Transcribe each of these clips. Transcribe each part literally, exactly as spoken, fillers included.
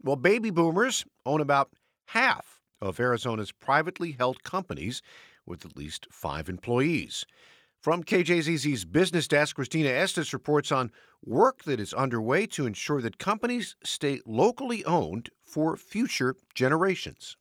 Well, baby boomers own about half of Arizona's privately held companies with at least five employees. From K J Z Z's business desk, Christina Estes reports on work that is underway to ensure that companies stay locally owned for future generations.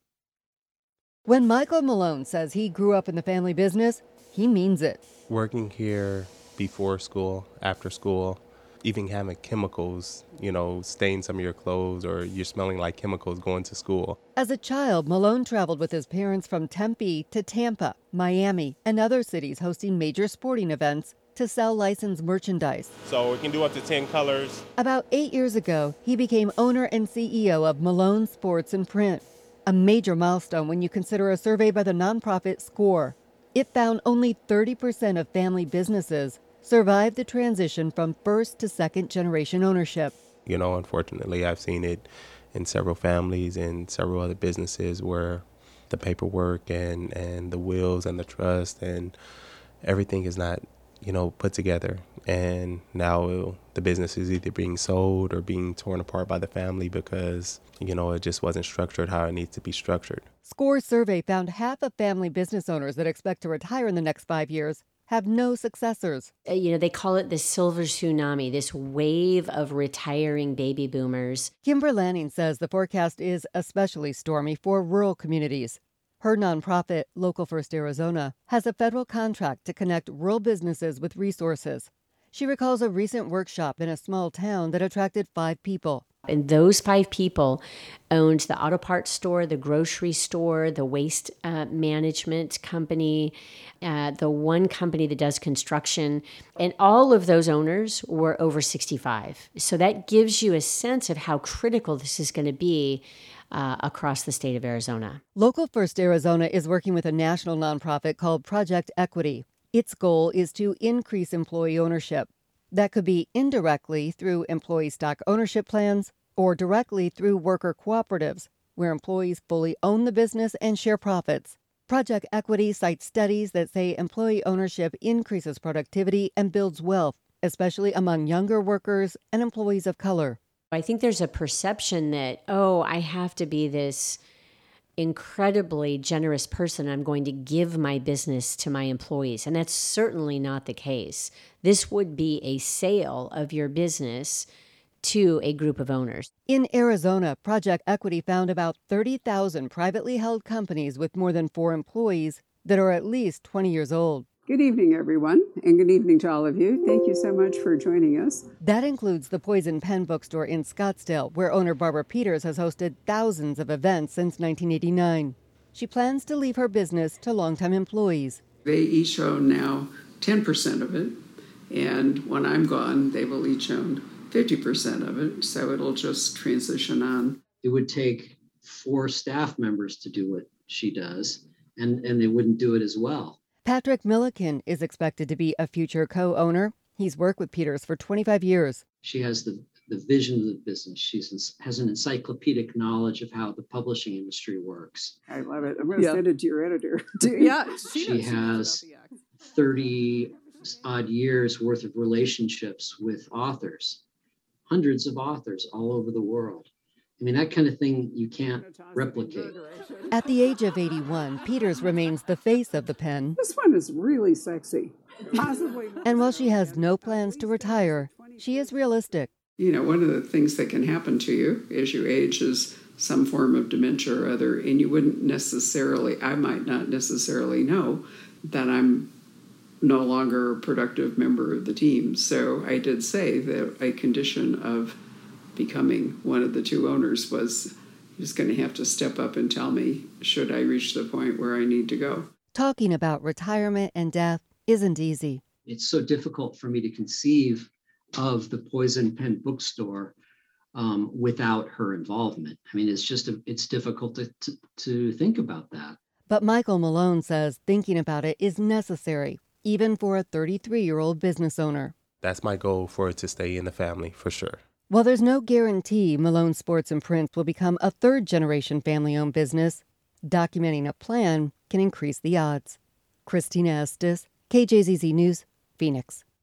When Michael Malone says he grew up in the family business, he means it. Working here before school, after school, even having chemicals, you know, stain some of your clothes or you're smelling like chemicals going to school. As a child, Malone traveled with his parents from Tempe to Tampa, Miami, and other cities hosting major sporting events to sell licensed merchandise. So we can do up to ten colors. About eight years ago, he became owner and C E O of Malone Sports and Print, a major milestone when you consider a survey by the nonprofit SCORE. It found only thirty percent of family businesses survived the transition from first to second generation ownership. You know, unfortunately, I've seen it in several families and several other businesses where the paperwork and, and the wills and the trust and everything is not, you know, put together. And now the business is either being sold or being torn apart by the family because, you know, it just wasn't structured how it needs to be structured. SCORE's survey found half of family business owners that expect to retire in the next five years have no successors. Uh, you know, they call it the silver tsunami, this wave of retiring baby boomers. Kimber Lanning says the forecast is especially stormy for rural communities. Her nonprofit, Local First Arizona, has a federal contract to connect rural businesses with resources. She recalls a recent workshop in a small town that attracted five people. And those five people owned the auto parts store, the grocery store, the waste uh, management company, uh, the one company that does construction. And all of those owners were over sixty-five. So that gives you a sense of how critical this is going to be uh, across the state of Arizona. Local First Arizona is working with a national nonprofit called Project Equity. Its goal is to increase employee ownership. That could be indirectly through employee stock ownership plans or directly through worker cooperatives, where employees fully own the business and share profits. Project Equity cites studies that say employee ownership increases productivity and builds wealth, especially among younger workers and employees of color. I think there's a perception that, oh, I have to be this incredibly generous person. I'm going to give my business to my employees. And that's certainly not the case. This would be a sale of your business to a group of owners. In Arizona, Project Equity found about thirty thousand privately held companies with more than four employees that are at least twenty years old. Good evening, everyone, and good evening to all of you. Thank you so much for joining us. That includes the Poison Pen bookstore in Scottsdale, where owner Barbara Peters has hosted thousands of events since nineteen eighty-nine. She plans to leave her business to longtime employees. They each own now ten percent of it, and when I'm gone, they will each own fifty percent of it, so it'll just transition on. It would take four staff members to do what she does, and, and they wouldn't do it as well. Patrick Milliken is expected to be a future co-owner. He's worked with Peters for twenty-five years. She has the, the vision of the business. She has an encyclopedic knowledge of how the publishing industry works. I love it. I'm going to yeah. send it to your editor. yeah, she, she has thirty odd years worth of relationships with authors, hundreds of authors all over the world. I mean, that kind of thing you can't replicate. At the age of eighty-one, Peters remains the face of the pen. This one is really sexy. Possibly. And while she has no plans to retire, she is realistic. You know, one of the things that can happen to you as you age is some form of dementia or other, and you wouldn't necessarily, I might not necessarily know that I'm no longer a productive member of the team. So I did say that a condition of becoming one of the two owners was he's going to have to step up and tell me, should I reach the point where I need to go? Talking about retirement and death isn't easy. It's so difficult for me to conceive of the Poison Pen bookstore um, without her involvement. I mean, it's just, a, it's difficult to, to, to think about that. But Michael Malone says thinking about it is necessary, even for a thirty-three-year-old business owner. That's my goal, for it to stay in the family, for sure. While there's no guarantee Malone Sports and Prints will become a third-generation family-owned business, documenting a plan can increase the odds. Christina Estes, K J Z Z News, Phoenix.